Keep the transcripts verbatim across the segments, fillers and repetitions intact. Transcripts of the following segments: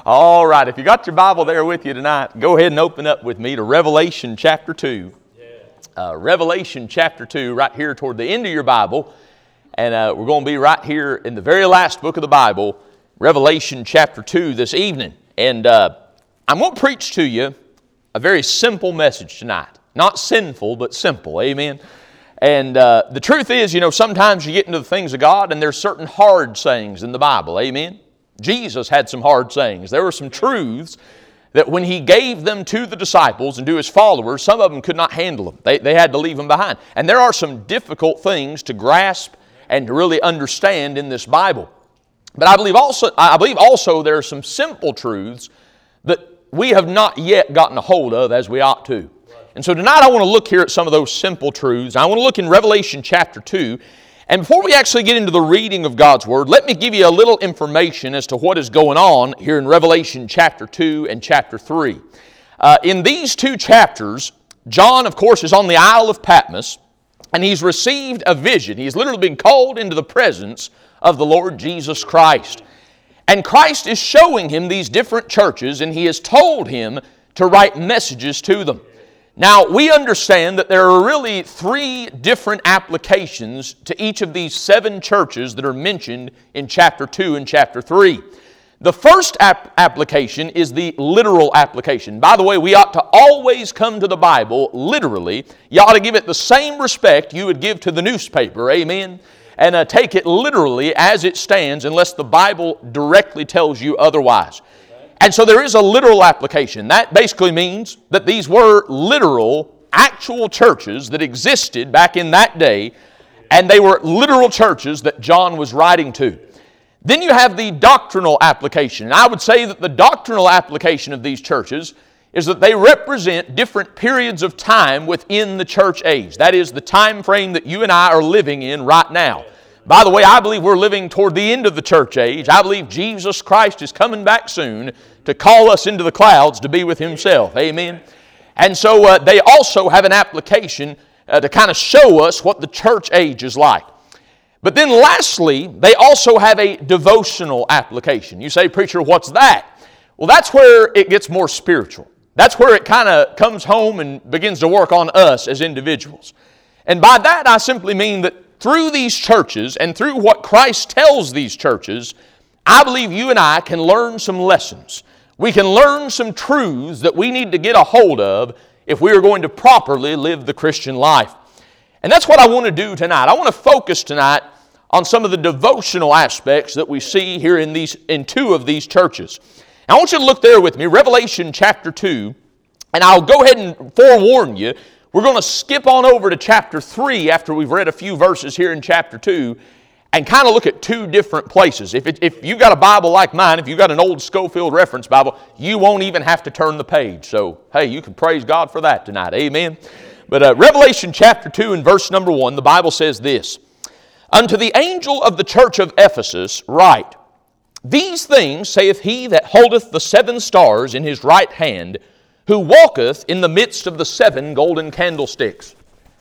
All right, if you got your Bible there with you tonight, go ahead and open up with me to Revelation chapter two. Uh, Revelation chapter two, right here toward the end of your Bible. And uh, we're going to be right here in the very last book of the Bible, Revelation chapter two this evening. And uh, I'm going to preach to you a very simple message tonight. Not sinful, but simple. Amen. And uh, the truth is, you know, sometimes you get into the things of God and there's certain hard sayings in the Bible. Amen. Jesus had some hard sayings. There were some truths that when He gave them to the disciples and to His followers, some of them could not handle them. They, they had to leave them behind. And there are some difficult things to grasp and to really understand in this Bible. But I believe also, I believe also there are some simple truths that we have not yet gotten a hold of as we ought to. And so tonight I want to look here at some of those simple truths. I want to look in Revelation chapter two. And before we actually get into the reading of God's Word, let me give you a little information as to what is going on here in Revelation chapter two and chapter three. Uh, in these two chapters, John, of course, is on the Isle of Patmos, and he's received a vision. He's literally been called into the presence of the Lord Jesus Christ. And Christ is showing him these different churches, and He has told him to write messages to them. Now, we understand that there are really three different applications to each of these seven churches that are mentioned in chapter two and chapter three. The first ap- application is the literal application. By the way, we ought to always come to the Bible literally. You ought to give it the same respect you would give to the newspaper, amen? And uh, take it literally as it stands unless the Bible directly tells you otherwise. And so there is a literal application. That basically means that these were literal, actual churches that existed back in that day, and they were literal churches that John was writing to. Then you have the doctrinal application. And I would say that the doctrinal application of these churches is that they represent different periods of time within the church age. That is the time frame that you and I are living in right now. By the way, I believe we're living toward the end of the church age. I believe Jesus Christ is coming back soon to call us into the clouds to be with Himself. Amen. And so uh, they also have an application uh, to kind of show us what the church age is like. But then lastly, they also have a devotional application. You say, preacher, what's that? Well, that's where it gets more spiritual. That's where it kind of comes home and begins to work on us as individuals. And by that, I simply mean that through these churches and through what Christ tells these churches, I believe you and I can learn some lessons. We can learn some truths that we need to get a hold of if we are going to properly live the Christian life. And that's what I want to do tonight. I want to focus tonight on some of the devotional aspects that we see here in these in two of these churches. I want you to look there with me, Revelation chapter two, and I'll go ahead and forewarn you, we're going to skip on over to chapter three after we've read a few verses here in chapter two and kind of look at two different places. If, it, if you've got a Bible like mine, if you've got an old Schofield Reference Bible, you won't even have to turn the page. So, hey, you can praise God for that tonight. Amen. But uh, Revelation chapter two and verse number one, the Bible says this, "Unto the angel of the church of Ephesus write, These things saith he that holdeth the seven stars in his right hand, who walketh in the midst of the seven golden candlesticks.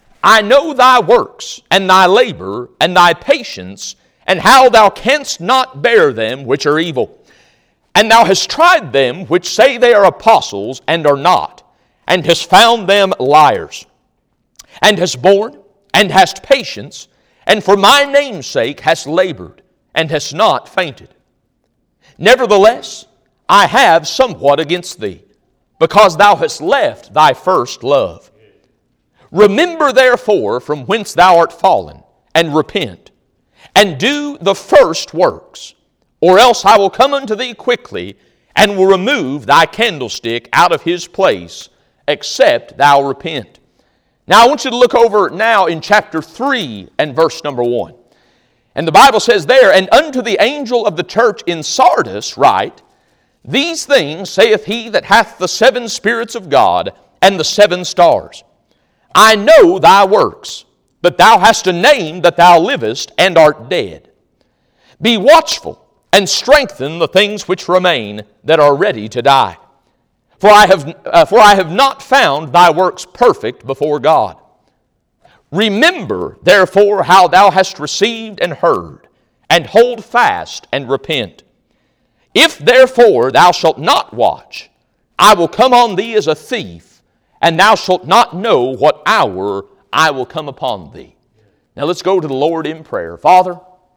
I know thy works, and thy labor, and thy patience, and how thou canst not bear them which are evil. And thou hast tried them which say they are apostles, and are not, and hast found them liars. And hast borne, and hast patience, and for my name's sake hast labored, and hast not fainted. Nevertheless, I have somewhat against thee, because thou hast left thy first love. Remember therefore from whence thou art fallen, and repent, and do the first works, or else I will come unto thee quickly, and will remove thy candlestick out of his place, except thou repent." Now I want you to look over now in chapter three and verse number one. And the Bible says there, "And unto the angel of the church in Sardis write, These things saith he that hath the seven spirits of God and the seven stars. I know thy works, but thou hast a name that thou livest and art dead. Be watchful and strengthen the things which remain that are ready to die. For I have, uh, for I have not found thy works perfect before God. Remember, therefore, how thou hast received and heard, and hold fast and repent. If therefore thou shalt not watch, I will come on thee as a thief, and thou shalt not know what hour I will come upon thee. Now let's go to the Lord in prayer. Father,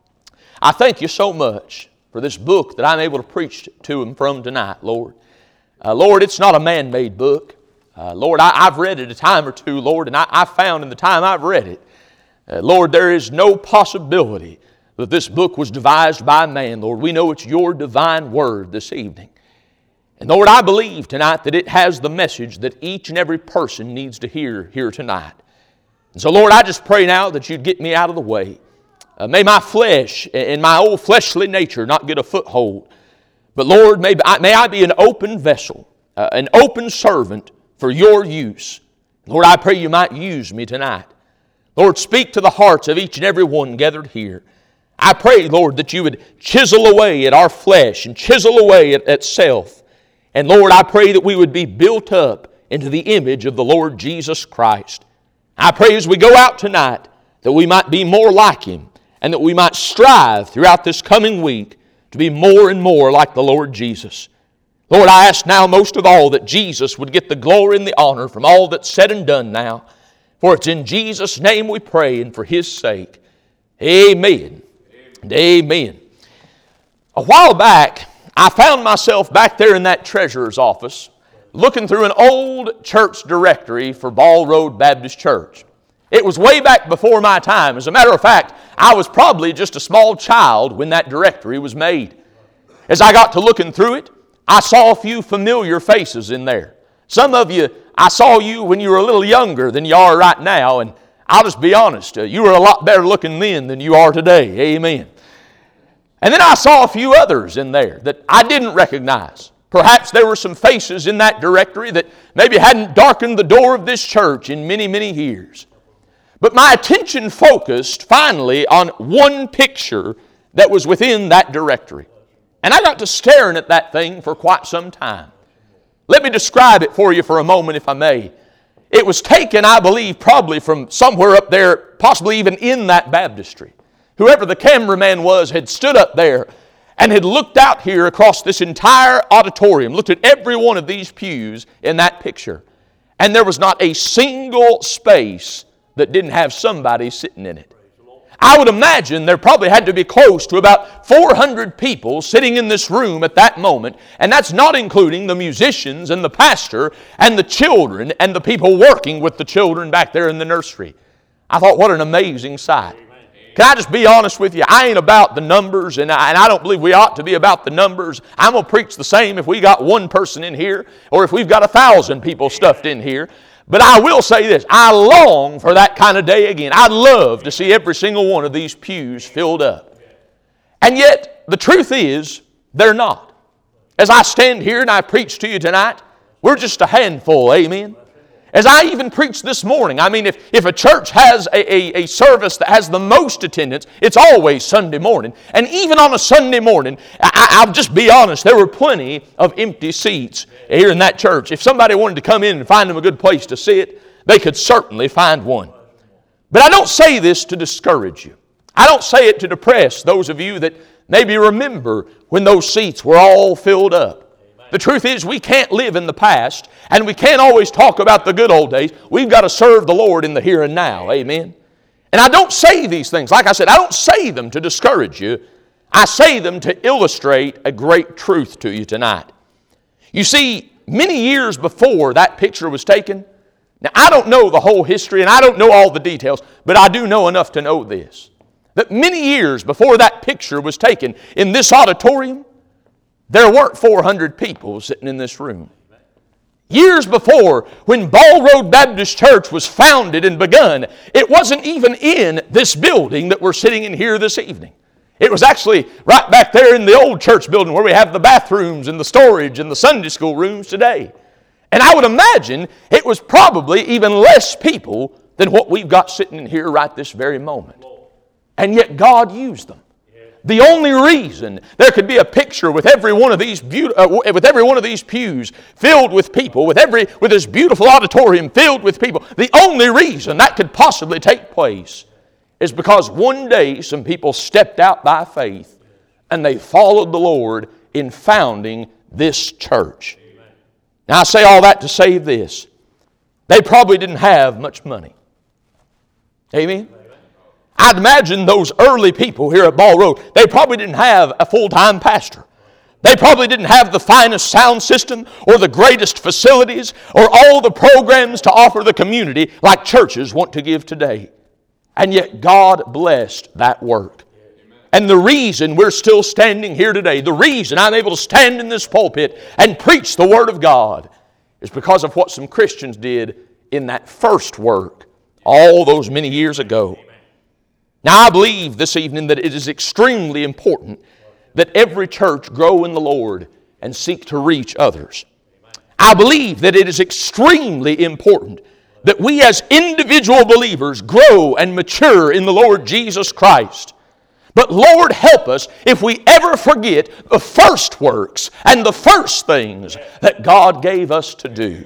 I thank you so much for this book that I'm able to preach to him from tonight, Lord. Uh, Lord, it's not a man-made book. Uh, Lord, I, I've read it a time or two, Lord, and I, I found in the time I've read it, uh, Lord, there is no possibility that this book was devised by man, Lord. We know it's your divine word this evening. And Lord, I believe tonight that it has the message that each and every person needs to hear here tonight. And so, Lord, I just pray now that you'd get me out of the way. Uh, may my flesh and my old fleshly nature not get a foothold. But Lord, may I, may I be an open vessel, uh, an open servant for your use. Lord, I pray you might use me tonight. Lord, speak to the hearts of each and every one gathered here. I pray, Lord, that you would chisel away at our flesh and chisel away at, at self. And Lord, I pray that we would be built up into the image of the Lord Jesus Christ. I pray as we go out tonight that we might be more like Him and that we might strive throughout this coming week to be more and more like the Lord Jesus. Lord, I ask now most of all that Jesus would get the glory and the honor from all that's said and done now. For it's in Jesus' name we pray and for His sake. Amen. And amen. A while back, I found myself back there in that treasurer's office looking through an old church directory for Ball Road Baptist Church. It was way back before my time. As a matter of fact, I was probably just a small child when that directory was made. As I got to looking through it, I saw a few familiar faces in there. Some of you, I saw you when you were a little younger than you are right now, and I'll just be honest, uh, you were a lot better looking then than you are today. Amen. And then I saw a few others in there that I didn't recognize. Perhaps there were some faces in that directory that maybe hadn't darkened the door of this church in many, many years. But my attention focused finally on one picture that was within that directory. And I got to staring at that thing for quite some time. Let me describe it for you for a moment, if I may. It was taken, I believe, probably from somewhere up there, possibly even in that baptistry. Whoever the cameraman was had stood up there and had looked out here across this entire auditorium, looked at every one of these pews in that picture. And there was not a single space that didn't have somebody sitting in it. I would imagine there probably had to be close to about four hundred people sitting in this room at that moment, and that's not including the musicians and the pastor and the children and the people working with the children back there in the nursery. I thought, what an amazing sight. Can I just be honest with you? I ain't about the numbers, and I, and I don't believe we ought to be about the numbers. I'm going to preach the same if we got one person in here or if we've got a thousand people stuffed in here. But I will say this, I long for that kind of day again. I'd love to see every single one of these pews filled up. And yet, the truth is, they're not. As I stand here and I preach to you tonight, we're just a handful, amen? As I even preached this morning, I mean, if, if a church has a, a, a service that has the most attendance, it's always Sunday morning. And even on a Sunday morning, I, I'll just be honest, there were plenty of empty seats here in that church. If somebody wanted to come in and find them a good place to sit, they could certainly find one. But I don't say this to discourage you. I don't say it to depress those of you that maybe remember when those seats were all filled up. The truth is, we can't live in the past, and we can't always talk about the good old days. We've got to serve the Lord in the here and now. Amen. And I don't say these things, like I said, I don't say them to discourage you. I say them to illustrate a great truth to you tonight. You see, many years before that picture was taken, now I don't know the whole history, and I don't know all the details, but I do know enough to know this. That many years before that picture was taken in this auditorium, there weren't four hundred people sitting in this room. Years before, when Ball Road Baptist Church was founded and begun, it wasn't even in this building that we're sitting in here this evening. It was actually right back there in the old church building where we have the bathrooms and the storage and the Sunday school rooms today. And I would imagine it was probably even less people than what we've got sitting in here right this very moment. And yet God used them. The only reason there could be a picture with every one of these be- uh, with every one of these pews filled with people, with every with this beautiful auditorium filled with people, the only reason that could possibly take place is because one day some people stepped out by faith and they followed the Lord in founding this church. Now I say all that to say this. They probably didn't have much money. Amen? I'd imagine those early people here at Ball Road, they probably didn't have a full-time pastor. They probably didn't have the finest sound system or the greatest facilities or all the programs to offer the community like churches want to give today. And yet God blessed that work. And the reason we're still standing here today, the reason I'm able to stand in this pulpit and preach the Word of God is because of what some Christians did in that first work all those many years ago. Now I believe this evening that it is extremely important that every church grow in the Lord and seek to reach others. I believe that it is extremely important that we as individual believers grow and mature in the Lord Jesus Christ. But Lord help us if we ever forget the first works and the first things that God gave us to do.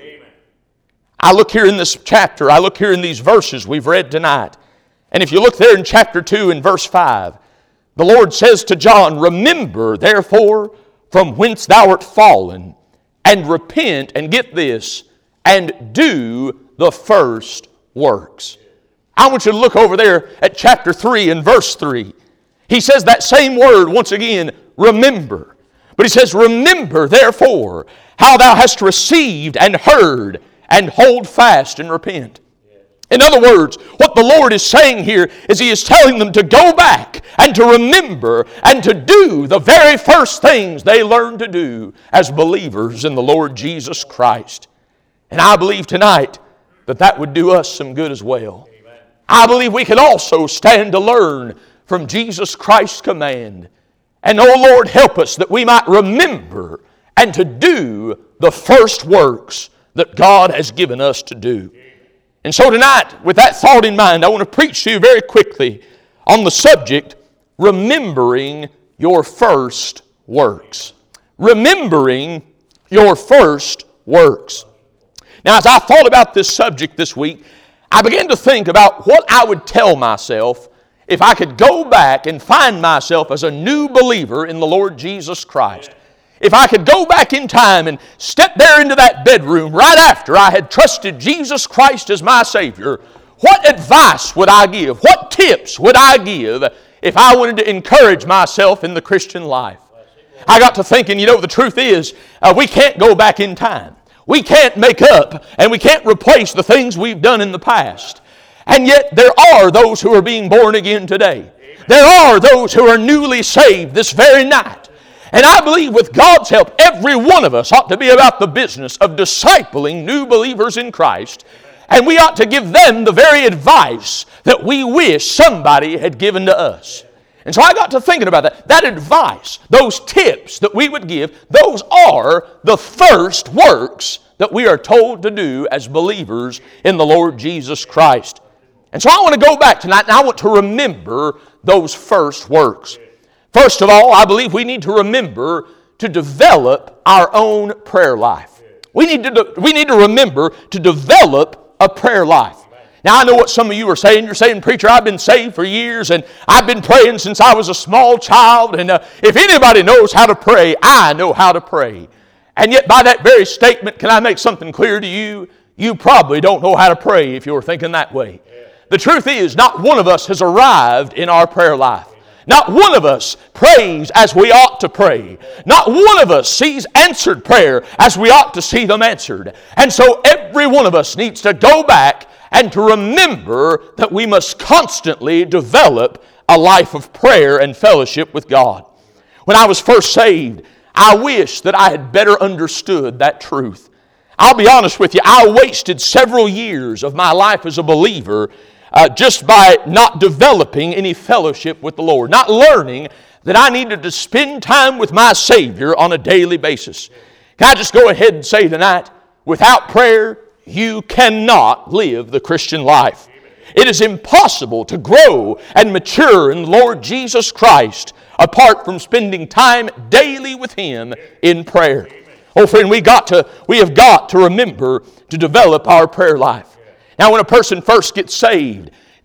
I look here in this chapter, I look here in these verses we've read tonight, and if you look there in chapter two and verse five, the Lord says to John, "Remember, therefore, from whence thou art fallen, and repent," and get this, "and do the first works." I want you to look over there at chapter three and verse three. He says that same word once again, remember. But he says, "Remember, therefore, how thou hast received and heard, and hold fast and repent." In other words, what the Lord is saying here is He is telling them to go back and to remember and to do the very first things they learned to do as believers in the Lord Jesus Christ. And I believe tonight that that would do us some good as well. Amen. I believe we can also stand to learn from Jesus Christ's command. And oh Lord, help us that we might remember and to do the first works that God has given us to do. And so tonight, with that thought in mind, I want to preach to you very quickly on the subject, remembering your first works. Remembering your first works. Now, as I thought about this subject this week, I began to think about what I would tell myself if I could go back and find myself as a new believer in the Lord Jesus Christ. If I could go back in time and step there into that bedroom right after I had trusted Jesus Christ as my Savior, what advice would I give? What tips would I give if I wanted to encourage myself in the Christian life? I got to thinking, you know, the truth is, uh, we can't go back in time. We can't make up and we can't replace the things we've done in the past. And yet there are those who are being born again today. There are those who are newly saved this very night. And I believe with God's help, every one of us ought to be about the business of discipling new believers in Christ. And we ought to give them the very advice that we wish somebody had given to us. And so I got to thinking about that. That advice, those tips that we would give, those are the first works that we are told to do as believers in the Lord Jesus Christ. And so I want to go back tonight and I want to remember those first works. First of all, I believe we need to remember to develop our own prayer life. We need to, we need to remember to develop a prayer life. Now, I know what some of you are saying. You're saying, "Preacher, I've been saved for years, and I've been praying since I was a small child, and uh, if anybody knows how to pray, I know how to pray." And yet, by that very statement, can I make something clear to you? You probably don't know how to pray if you're thinking that way. The truth is, not one of us has arrived in our prayer life. Not one of us prays as we ought to pray. Not one of us sees answered prayer as we ought to see them answered. And so every one of us needs to go back and to remember that we must constantly develop a life of prayer and fellowship with God. When I was first saved, I wish that I had better understood that truth. I'll be honest with you, I wasted several years of my life as a believer Uh, just by not developing any fellowship with the Lord, not learning that I needed to spend time with my Savior on a daily basis. Can I just go ahead and say tonight, without prayer, you cannot live the Christian life. It is impossible to grow and mature in the Lord Jesus Christ apart from spending time daily with Him in prayer. Oh friend, we got to, we have got to remember to develop our prayer life. Now, when a person first gets saved,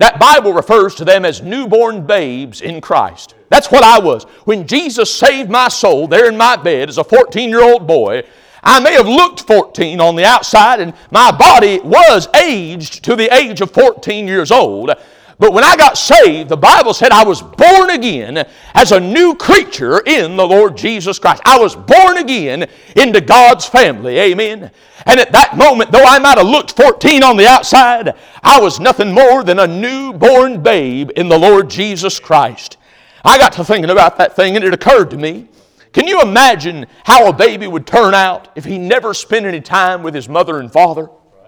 That Bible refers to them as newborn babes in Christ. That's what I was. When Jesus saved my soul there in my bed as a fourteen-year-old boy, I may have looked fourteen on the outside, and my body was aged to the age of fourteen years old. But when I got saved, the Bible said I was born again as a new creature in the Lord Jesus Christ. I was born again into God's family. Amen. And at that moment, though I might have looked fourteen on the outside, I was nothing more than a newborn babe in the Lord Jesus Christ. I got to thinking about that thing, and it occurred to me, can you imagine how a baby would turn out if he never spent any time with his mother and father?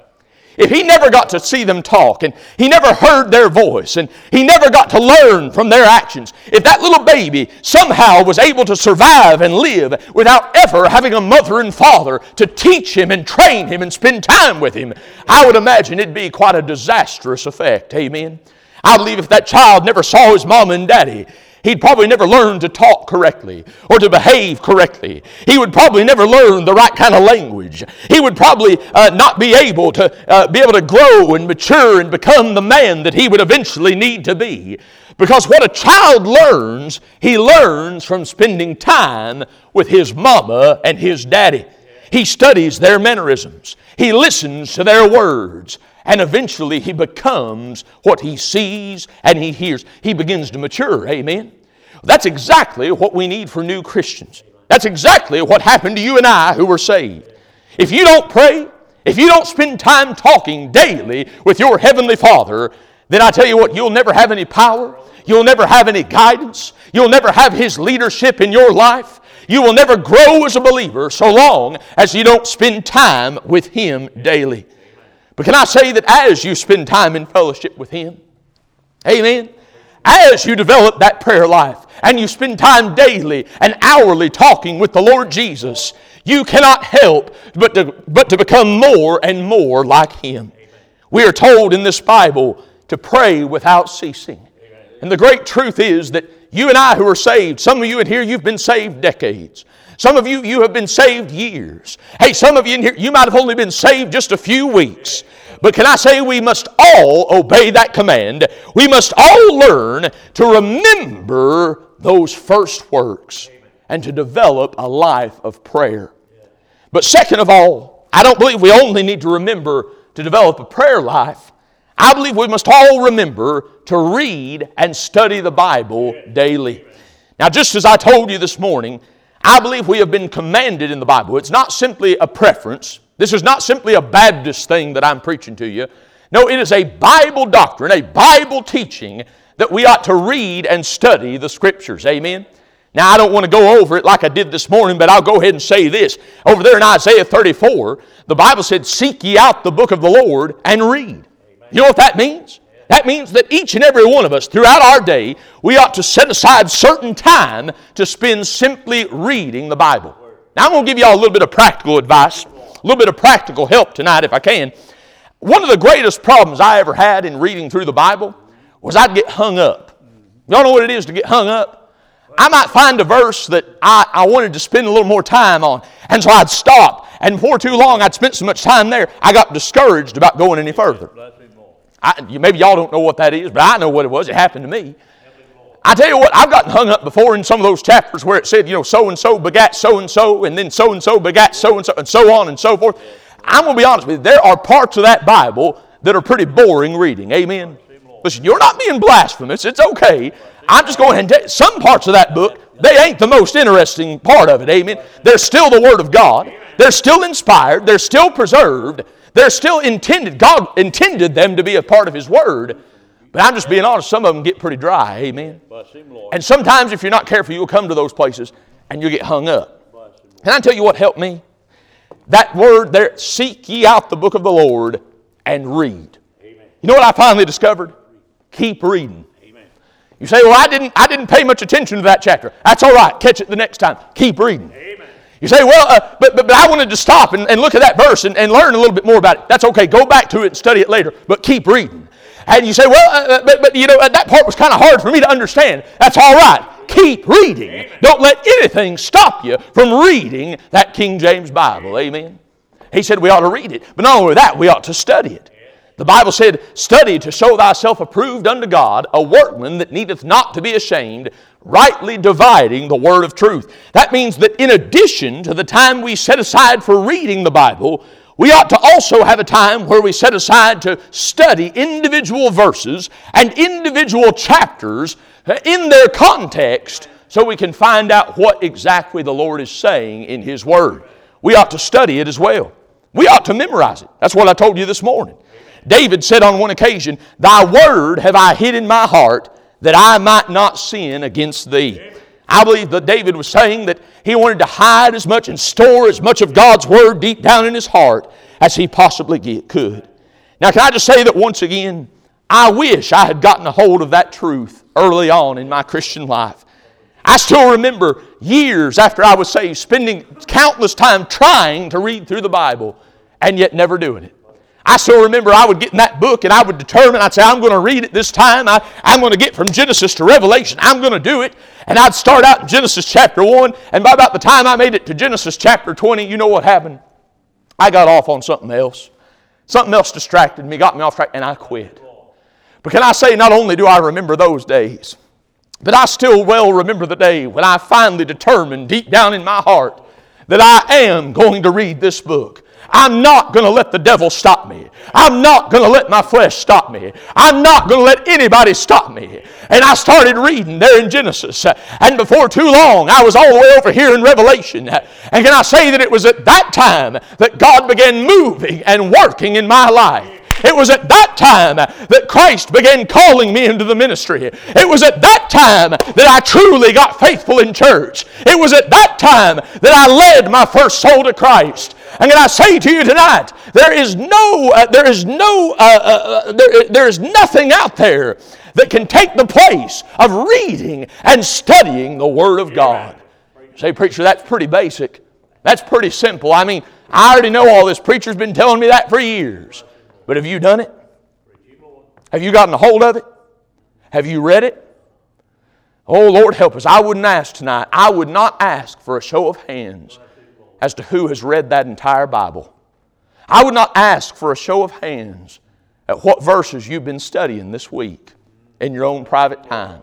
If he never got to see them talk, and he never heard their voice, and he never got to learn from their actions, if that little baby somehow was able to survive and live without ever having a mother and father to teach him and train him and spend time with him, I would imagine it'd be quite a disastrous effect. Amen. I believe if that child never saw his mom and daddy, he'd probably never learn to talk correctly or to behave correctly. He would probably never learn the right kind of language. He would probably uh, not be able to uh, be able to grow and mature and become the man that he would eventually need to be. Because what a child learns, he learns from spending time with his mama and his daddy. He studies their mannerisms. He listens to their words. And eventually he becomes what he sees and he hears. He begins to mature. Amen. That's exactly what we need for new Christians. That's exactly what happened to you and I who were saved. If you don't pray, if you don't spend time talking daily with your Heavenly Father, then I tell you what, you'll never have any power. You'll never have any guidance. You'll never have His leadership in your life. You will never grow as a believer so long as you don't spend time with Him daily. But can I say that as you spend time in fellowship with Him, amen, as you develop that prayer life and you spend time daily and hourly talking with the Lord Jesus, you cannot help but to, but to become more and more like Him. We are told in this Bible to pray without ceasing. And the great truth is that you and I who are saved, some of you in here, you've been saved decades. Some of you, you have been saved years. Hey, some of you in here, you might have only been saved just a few weeks. But can I say we must all obey that command? We must all learn to remember those first works and to develop a life of prayer. But second of all, I don't believe we only need to remember to develop a prayer life. I believe we must all remember to read and study the Bible daily. Now, just as I told you this morning, I believe we have been commanded in the Bible. It's not simply a preference. This is not simply a Baptist thing that I'm preaching to you. No, it is a Bible doctrine, a Bible teaching that we ought to read and study the Scriptures. Amen? Now, I don't want to go over it like I did this morning, but I'll go ahead and say this. Over there in Isaiah thirty-four, the Bible said, "Seek ye out the book of the Lord and read." You know what that means? That means that each and every one of us throughout our day, we ought to set aside certain time to spend simply reading the Bible. Now I'm going to give you all a little bit of practical advice, a little bit of practical help tonight if I can. One of the greatest problems I ever had in reading through the Bible was I'd get hung up. Y'all know what it is to get hung up? I might find a verse that I, I wanted to spend a little more time on, and so I'd stop. And before too long, I'd spent so much time there, I got discouraged about going any further. I, maybe y'all don't know what that is, but I know what it was. It happened to me. I tell you what, I've gotten hung up before in some of those chapters where it said, you know, so-and-so begat so-and-so, and then so-and-so begat so-and-so, and so on and so forth. I'm going to be honest with you, there are parts of that Bible that are pretty boring reading. Amen? Listen, you're not being blasphemous. It's okay. I'm just going ahead and tell you, some parts of that book, they ain't the most interesting part of it. Amen? They're still the Word of God. They're still inspired. They're still preserved. They're still intended. God intended them to be a part of His Word. But I'm just being honest, some of them get pretty dry. Amen? And sometimes if you're not careful, you'll come to those places and you'll get hung up. Can I tell you what helped me? That word there, seek ye out the book of the Lord and read. You know what I finally discovered? Keep reading. You say, well, I didn't, I didn't pay much attention to that chapter. That's all right. Catch it the next time. Keep reading. You say, well, uh, but, but but I wanted to stop and, and look at that verse and, and learn a little bit more about it. That's okay. Go back to it and study it later, but keep reading. And you say, well, uh, but, but you know, that part was kind of hard for me to understand. That's all right. Keep reading. Amen. Don't let anything stop you from reading that King James Bible. Amen. He said we ought to read it. But not only that, we ought to study it. The Bible said, study to show thyself approved unto God, a workman that needeth not to be ashamed, rightly dividing the word of truth. That means that in addition to the time we set aside for reading the Bible, we ought to also have a time where we set aside to study individual verses and individual chapters in their context so we can find out what exactly the Lord is saying in His Word. We ought to study it as well. We ought to memorize it. That's what I told you this morning. David said on one occasion, Thy word have I hid in my heart, that I might not sin against Thee. I believe that David was saying that he wanted to hide as much and store as much of God's word deep down in his heart as he possibly could. Now, can I just say that once again, I wish I had gotten a hold of that truth early on in my Christian life. I still remember years after I was saved, spending countless time trying to read through the Bible and yet never doing it. I still remember I would get in that book and I would determine, I'd say, I'm going to read it this time. I, I'm going to get from Genesis to Revelation. I'm going to do it. And I'd start out in Genesis chapter one, and by about the time I made it to Genesis chapter twenty, you know what happened? I got off on something else. Something else distracted me, got me off track, and I quit. But can I say, not only do I remember those days, but I still well remember the day when I finally determined deep down in my heart that I am going to read this book. I'm not going to let the devil stop me. I'm not going to let my flesh stop me. I'm not going to let anybody stop me. And I started reading there in Genesis. And before too long, I was all the way over here in Revelation. And can I say that it was at that time that God began moving and working in my life. It was at that time that Christ began calling me into the ministry. It was at that time that I truly got faithful in church. It was at that time that I led my first soul to Christ. And can I say to you tonight, there is no, uh, there is no, uh, uh, there, there is nothing out there that can take the place of reading and studying the Word of God. Say, preacher, that's pretty basic. That's pretty simple. I mean, I already know all this. Preacher's been telling me that for years. But have you done it? Have you gotten a hold of it? Have you read it? Oh, Lord, help us. I wouldn't ask tonight. I would not ask for a show of hands as to who has read that entire Bible. I would not ask for a show of hands at what verses you've been studying this week in your own private time.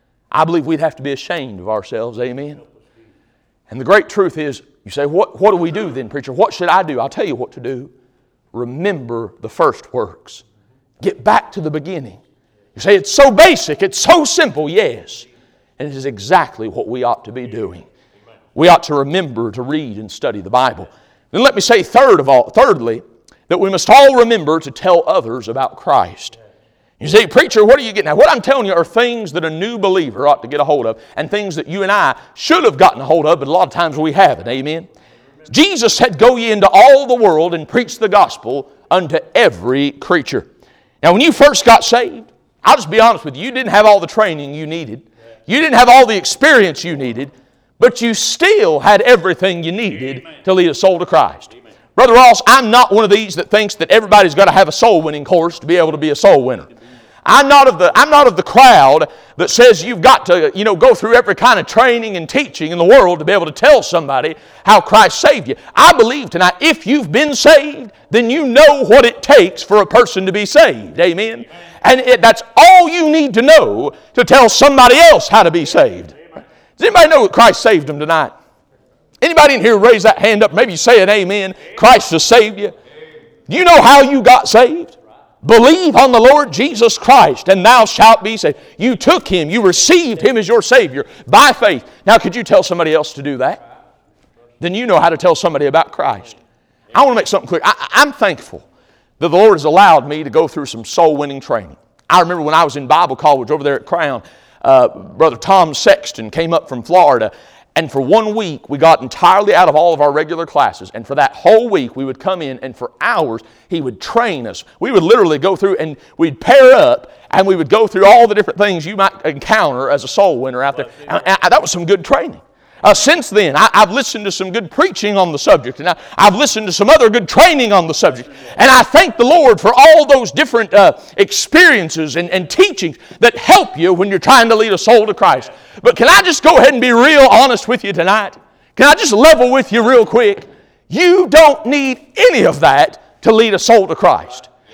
I believe we'd have to be ashamed of ourselves. Amen? And the great truth is, you say, what, what do we do then, preacher? What should I do? I'll tell you what to do. Remember the first works. Get back to the beginning. You say, it's so basic, it's so simple. Yes. And it is exactly what we ought to be doing. We ought to remember to read and study the Bible. Then let me say third of all, thirdly, that we must all remember to tell others about Christ. You say, preacher, what are you getting at? What I'm telling you are things that a new believer ought to get a hold of, and things that you and I should have gotten a hold of, but a lot of times we haven't. Amen? Jesus said, go ye into all the world and preach the gospel unto every creature. Now, when you first got saved, I'll just be honest with you, you didn't have all the training you needed. You didn't have all the experience you needed, but you still had everything you needed Amen. To lead a soul to Christ. Amen. Brother Ross, I'm not one of these that thinks that everybody's got to have a soul winning course to be able to be a soul winner. I'm not of the I'm not of the crowd that says you've got to, you know, go through every kind of training and teaching in the world to be able to tell somebody how Christ saved you. I believe tonight, if you've been saved, then you know what it takes for a person to be saved. Amen? And it, that's all you need to know to tell somebody else how to be saved. Does anybody know that Christ saved them tonight? Anybody in here raise that hand up? Maybe you say an amen. Christ has saved you. Do you know how you got saved? Believe on the Lord Jesus Christ, and thou shalt be saved. You took Him. You received Him as your Savior by faith. Now, could you tell somebody else to do that? Then you know how to tell somebody about Christ. I want to make something clear. I, I'm thankful that the Lord has allowed me to go through some soul-winning training. I remember when I was in Bible college over there at Crown, uh, Brother Tom Sexton came up from Florida, and for one week, we got entirely out of all of our regular classes. And for that whole week, we would come in, and for hours, he would train us. We would literally go through, and we'd pair up, and we would go through all the different things you might encounter as a soul winner out there. And, and that was some good training. Uh, since then, I, I've listened to some good preaching on the subject, and I, I've listened to some other good training on the subject. And I thank the Lord for all those different uh, experiences and, and teachings that help you when you're trying to lead a soul to Christ. But can I just go ahead and be real honest with you tonight? Can I just level with you real quick? You don't need any of that to lead a soul to Christ.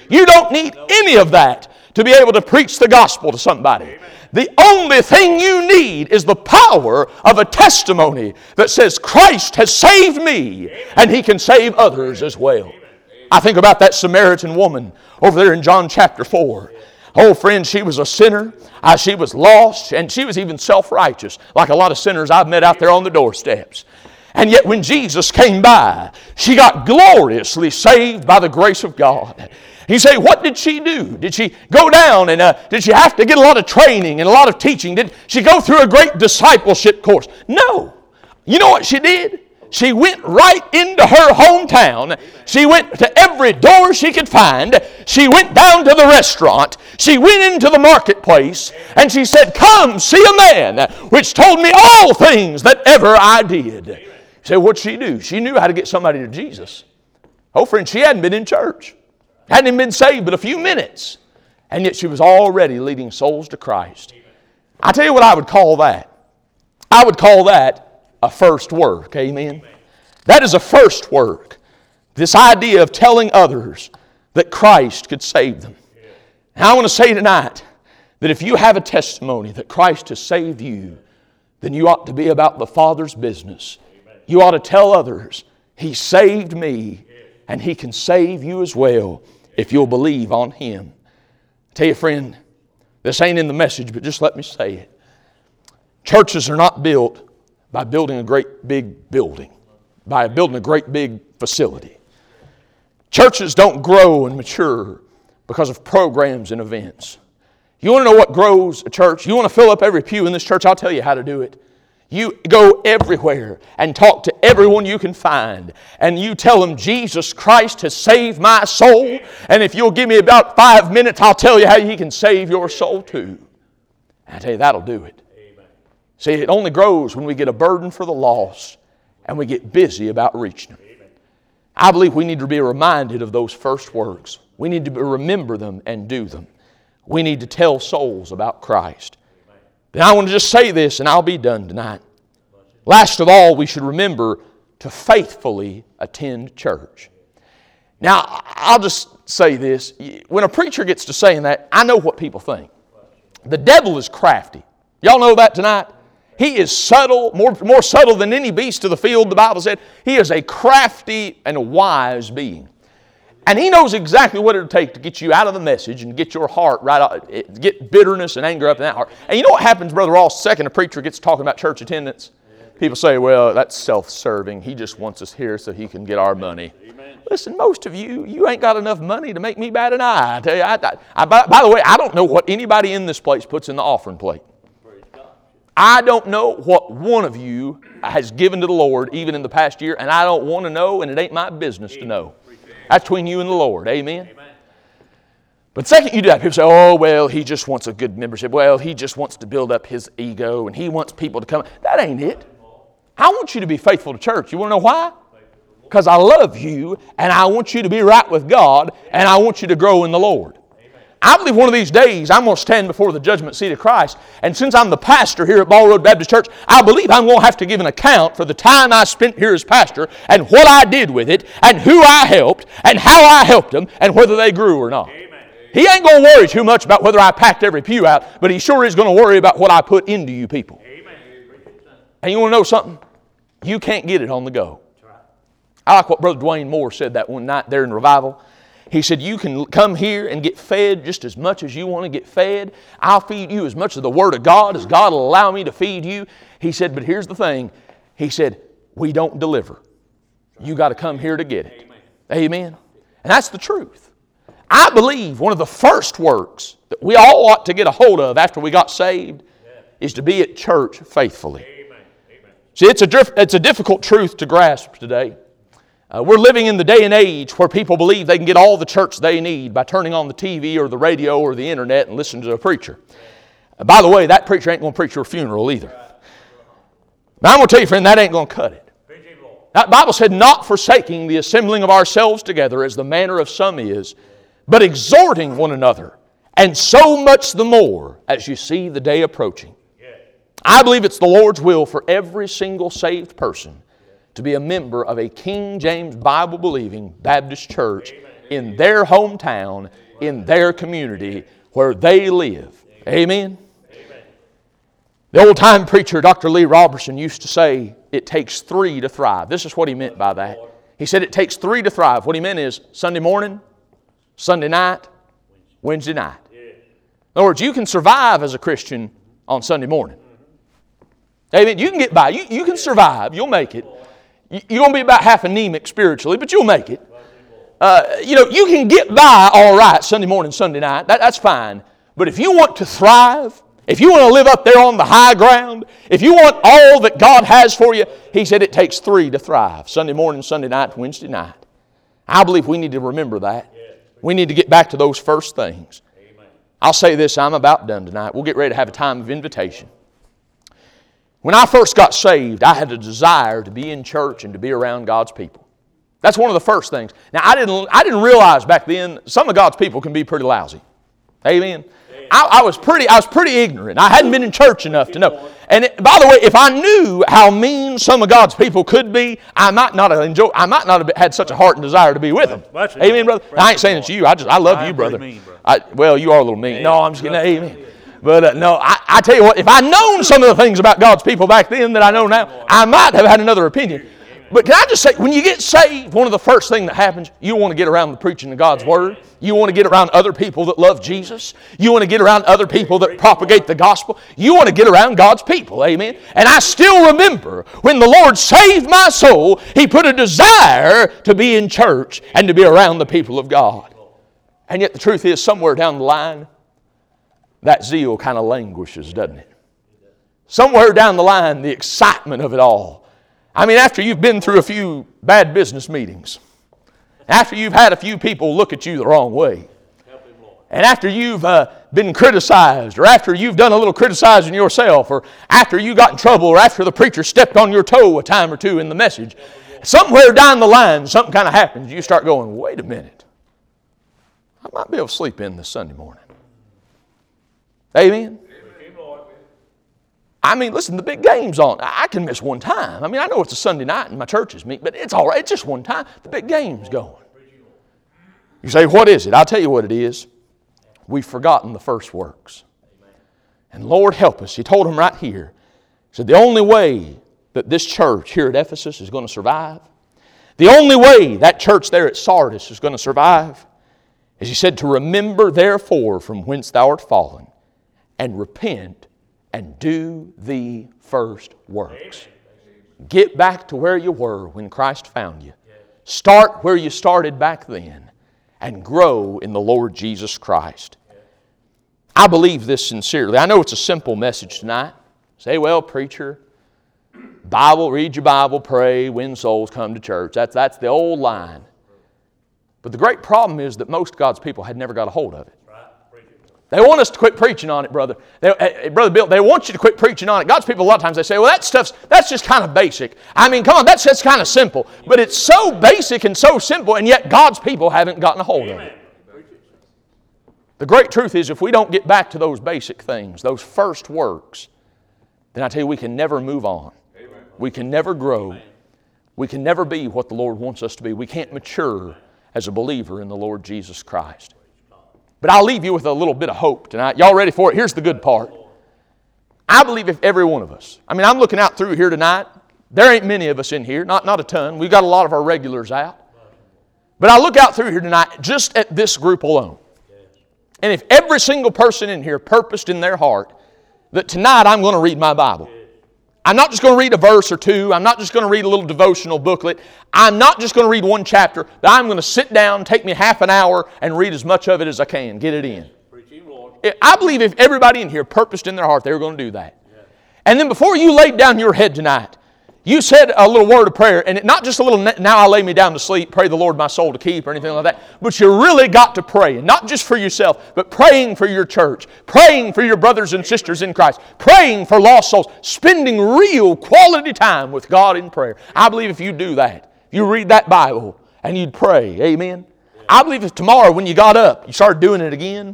You don't need any of that to be able to preach the gospel to somebody. The only thing you need is the power of a testimony that says Christ has saved me and He can save others as well. I think about that Samaritan woman over there in John chapter four. Oh, friend, she was a sinner. Uh, she was lost, and she was even self-righteous, like a lot of sinners I've met out there on the doorsteps. And yet when Jesus came by, she got gloriously saved by the grace of God. You say, what did she do? Did she go down and uh, did she have to get a lot of training and a lot of teaching? Did she go through a great discipleship course? No. You know what she did? She went right into her hometown. She went to every door she could find. She went down to the restaurant. She went into the marketplace. And she said, come see a man which told me all things that ever I did. You say, what'd she do? She knew how to get somebody to Jesus. Oh, friend, she hadn't been in church. Hadn't even been saved but a few minutes. And yet she was already leading souls to Christ. I tell you what I would call that. I would call that a first work. Amen. That is a first work. This idea of telling others that Christ could save them. And I want to say tonight that if you have a testimony that Christ has saved you, then you ought to be about the Father's business. You ought to tell others, He saved me and He can save you as well if you'll believe on Him. I tell you, friend, this ain't in the message, but just let me say it. Churches are not built by building a great big building, by building a great big facility. Churches don't grow and mature because of programs and events. You want to know what grows a church? You want to fill up every pew in this church? I'll tell you how to do it. You go everywhere and talk to everyone you can find. And you tell them, Jesus Christ has saved my soul. And if you'll give me about five minutes, I'll tell you how He can save your soul too. And I tell you, that'll do it. See, it only grows when we get a burden for the lost and we get busy about reaching them. I believe we need to be reminded of those first works. We need to remember them and do them. We need to tell souls about Christ. Then I want to just say this and I'll be done tonight. Last of all, we should remember to faithfully attend church. Now, I'll just say this. When a preacher gets to saying that, I know what people think. The devil is crafty. Y'all know that tonight? He is subtle, more, more subtle than any beast of the field, the Bible said. He is a crafty and a wise being. And he knows exactly what it'll take to get you out of the message and get your heart right out, get bitterness and anger up in that heart. And you know what happens, Brother Ross, the second a preacher gets talking about church attendance? People say, well, that's self-serving. He just wants us here so he can get our money. Amen. Listen, most of you, you ain't got enough money to make me bat an eye. I tell you, I, I, I, by, by the way, I don't know what anybody in this place puts in the offering plate. I don't know what one of you has given to the Lord even in the past year, and I don't want to know, and it ain't my business to know. That's between you and the Lord. Amen? Amen. But second you do that, people say, oh, well, he just wants a good membership. Well, he just wants to build up his ego, and he wants people to come. That ain't it. I want you to be faithful to church. You want to know why? Because I love you, and I want you to be right with God, and I want you to grow in the Lord. I believe one of these days I'm going to stand before the judgment seat of Christ. And since I'm the pastor here at Ball Road Baptist Church, I believe I'm going to have to give an account for the time I spent here as pastor and what I did with it and who I helped and how I helped them and whether they grew or not. Amen. He ain't going to worry too much about whether I packed every pew out, but he sure is going to worry about what I put into you people. Amen. And you want to know something? You can't get it on the go. I like what Brother Dwayne Moore said that one night there in revival. He said, you can come here and get fed just as much as you want to get fed. I'll feed you as much of the Word of God as God will allow me to feed you. He said, but here's the thing. He said, we don't deliver. You got to come here to get it. Amen. Amen. And that's the truth. I believe one of the first works that we all ought to get a hold of after we got saved is to be at church faithfully. Amen. Amen. See, it's a, it's a difficult truth to grasp today. Uh, we're living in the day and age where people believe they can get all the church they need by turning on the T V or the radio or the internet and listening to a preacher. Uh, by the way, that preacher ain't going to preach your funeral either. Now I'm going to tell you, friend, that ain't going to cut it. That Bible said, not forsaking the assembling of ourselves together as the manner of some is, but exhorting one another, and so much the more as you see the day approaching. I believe it's the Lord's will for every single saved person to be a member of a King James Bible-believing Baptist church Amen. in their hometown, in their community, where they live. Amen? The old-time preacher, Doctor Lee Robertson, used to say, it takes three to thrive. This is what he meant by that. He said it takes three to thrive. What he meant is Sunday morning, Sunday night, Wednesday night. In other words, you can survive as a Christian on Sunday morning. Amen. You can get by. You, you can survive. You'll make it. You, you're going to be about half anemic spiritually, but you'll make it. Uh, you know, you can get by all right Sunday morning, Sunday night. That, that's fine. But if you want to thrive, if you want to live up there on the high ground, if you want all that God has for you, he said it takes three to thrive. Sunday morning, Sunday night, Wednesday night. I believe we need to remember that. We need to get back to those first things. I'll say this, I'm about done tonight. We'll get ready to have a time of invitation. When I first got saved, I had a desire to be in church and to be around God's people. That's one of the first things. Now, I didn't, I didn't realize back then some of God's people can be pretty lousy. Amen. I, I was pretty, I was pretty ignorant. I hadn't been in church enough to know. And it, by the way, if I knew how mean some of God's people could be, I might not have enjoyed. I might not have had such a heart and desire to be with them. Amen, brother. I ain't saying it's you. I just, I love you, brother. I, well, you are a little mean. No, I'm just kidding. Amen. But uh, no, I, I tell you what. If I'd known some of the things about God's people back then that I know now, I might have had another opinion. But can I just say, when you get saved, one of the first things that happens, you want to get around the preaching of God's Word. You want to get around other people that love Jesus. You want to get around other people that propagate the gospel. You want to get around God's people. Amen. And I still remember when the Lord saved my soul, He put a desire to be in church and to be around the people of God. And yet the truth is, somewhere down the line, that zeal kind of languishes, doesn't it? Somewhere down the line, the excitement of it all. I mean, after you've been through a few bad business meetings, after you've had a few people look at you the wrong way, and after you've uh, been criticized, or after you've done a little criticizing yourself, or after you got in trouble, or after the preacher stepped on your toe a time or two in the message, somewhere down the line, something kind of happens. You start going, wait a minute. I might be able to sleep in this Sunday morning. Amen? I mean, listen, the big game's on. I can miss one time. I mean, I know it's a Sunday night and my churches meet, but it's all right. It's just one time. The big game's going. You say, what is it? I'll tell you what it is. We've forgotten the first works. And Lord help us. He told them right here. He said, the only way that this church here at Ephesus is going to survive, the only way that church there at Sardis is going to survive, is He said, to remember therefore from whence thou art fallen, and repent and do the first works. Get back to where you were when Christ found you. Start where you started back then and grow in the Lord Jesus Christ. I believe this sincerely. I know it's a simple message tonight. Say, well, preacher, Bible, read your Bible, pray, win souls, come to church. That's, that's the old line. But the great problem is that most of God's people had never got a hold of it. They want us to quit preaching on it, brother. They, uh, brother Bill, they want you to quit preaching on it. God's people, a lot of times, they say, well, that stuff's, that's just kind of basic. I mean, come on, that's just kind of simple. But it's so basic and so simple, and yet God's people haven't gotten a hold of it. The great truth is, if we don't get back to those basic things, those first works, then I tell you, we can never move on. We can never grow. We can never be what the Lord wants us to be. We can't mature as a believer in the Lord Jesus Christ. But I'll leave you with a little bit of hope tonight. Y'all ready for it? Here's the good part. I believe if every one of us, I mean, I'm looking out through here tonight. There ain't many of us in here, not, not a ton. We've got a lot of our regulars out. But I look out through here tonight just at this group alone. And if every single person in here purposed in their heart that tonight I'm going to read my Bible. I'm not just going to read a verse or two. I'm not just going to read a little devotional booklet. I'm not just going to read one chapter. But I'm going to sit down, take me half an hour, and read as much of it as I can. Get it in. I believe if everybody in here purposed in their heart, they were going to do that. And then before you laid down your head tonight, you said a little word of prayer, and it, not just a little, now I lay me down to sleep, pray the Lord my soul to keep, or anything like that, but you really got to pray, and not just for yourself, but praying for your church, praying for your brothers and sisters in Christ, praying for lost souls, spending real quality time with God in prayer. I believe if you do that, if you read that Bible, and you'd pray, amen, I believe if tomorrow when you got up, you started doing it again,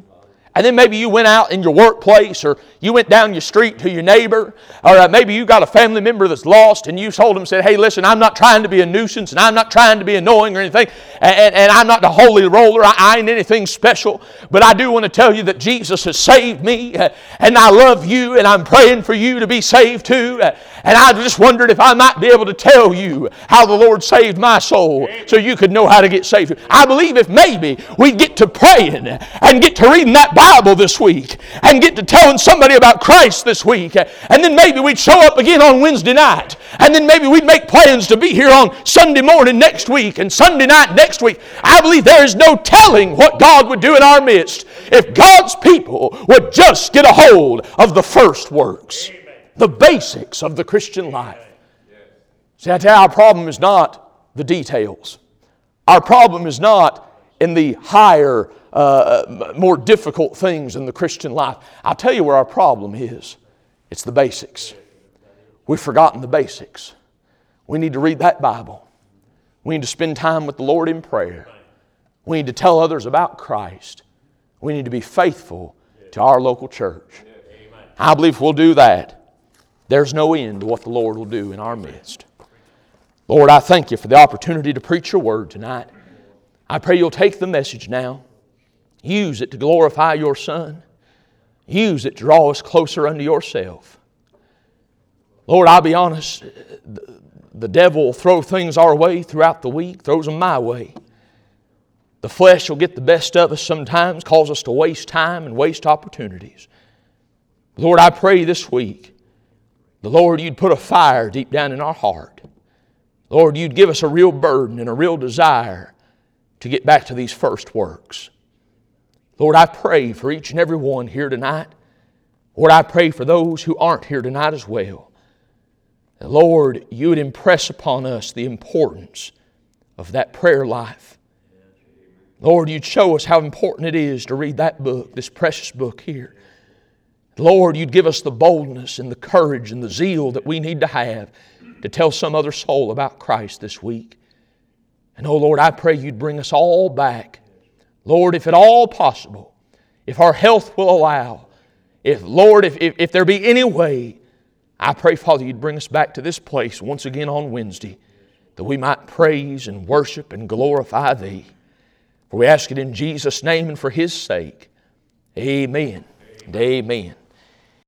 And then maybe you went out in your workplace, or you went down your street to your neighbor, or uh, maybe you got a family member that's lost and you told them, said, hey, listen, I'm not trying to be a nuisance and I'm not trying to be annoying or anything, and, and, and I'm not the holy roller, I, I ain't anything special, but I do want to tell you that Jesus has saved me, uh, and I love you, and I'm praying for you to be saved too, uh, and I just wondered if I might be able to tell you how the Lord saved my soul so you could know how to get saved. I believe if maybe we get to praying and get to reading that Bible this week and get to telling somebody about Christ this week, and then maybe we'd show up again on Wednesday night, and then maybe we'd make plans to be here on Sunday morning next week and Sunday night next week. I believe there is no telling what God would do in our midst if God's people would just get a hold of the first works, the basics of the Christian life. See, I tell you, our problem is not the details. Our problem is not in the higher, uh, more difficult things in the Christian life. I'll tell you where our problem is. It's the basics. We've forgotten the basics. We need to read that Bible. We need to spend time with the Lord in prayer. We need to tell others about Christ. We need to be faithful to our local church. I believe if we'll do that, there's no end to what the Lord will do in our midst. Lord, I thank you for the opportunity to preach your word tonight. I pray you'll take the message now. Use it to glorify your Son. Use it to draw us closer unto yourself. Lord, I'll be honest, the devil will throw things our way throughout the week, throws them my way. The flesh will get the best of us sometimes, cause us to waste time and waste opportunities. Lord, I pray this week, the Lord, you'd put a fire deep down in our heart. Lord, you'd give us a real burden and a real desire to get back to these first works. Lord, I pray for each and every one here tonight. Lord, I pray for those who aren't here tonight as well. And Lord, you would impress upon us the importance of that prayer life. Lord, you'd show us how important it is to read that book, this precious book here. Lord, you'd give us the boldness and the courage and the zeal that we need to have to tell some other soul about Christ this week. And oh Lord, I pray you'd bring us all back. Lord, if at all possible, if our health will allow, if Lord, if, if, if there be any way, I pray, Father, you'd bring us back to this place once again on Wednesday, that we might praise and worship and glorify Thee. For we ask it in Jesus' name and for His sake. Amen and amen.